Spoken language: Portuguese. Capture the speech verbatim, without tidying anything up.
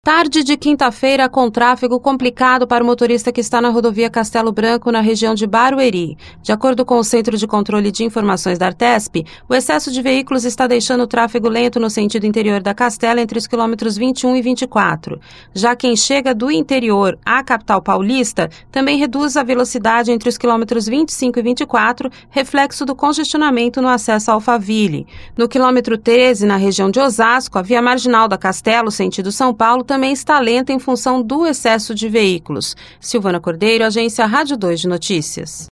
Tarde de quinta-feira com tráfego complicado para o motorista que está na rodovia Castelo Branco, na região de Barueri. De acordo com o Centro de Controle de Informações da Artesp, o excesso de veículos está deixando o tráfego lento no sentido interior da Castela entre os quilômetros vinte e um e vinte e quatro. Já quem chega do interior à capital paulista também reduz a velocidade entre os quilômetros vinte e cinco e vinte e quatro, reflexo do congestionamento no acesso a Alphaville. No quilômetro treze, na região de Osasco, a via marginal da Castelo, sentido São Paulo, também está lenta em função do excesso de veículos. Silvana Cordeiro, Agência Rádio dois de Notícias.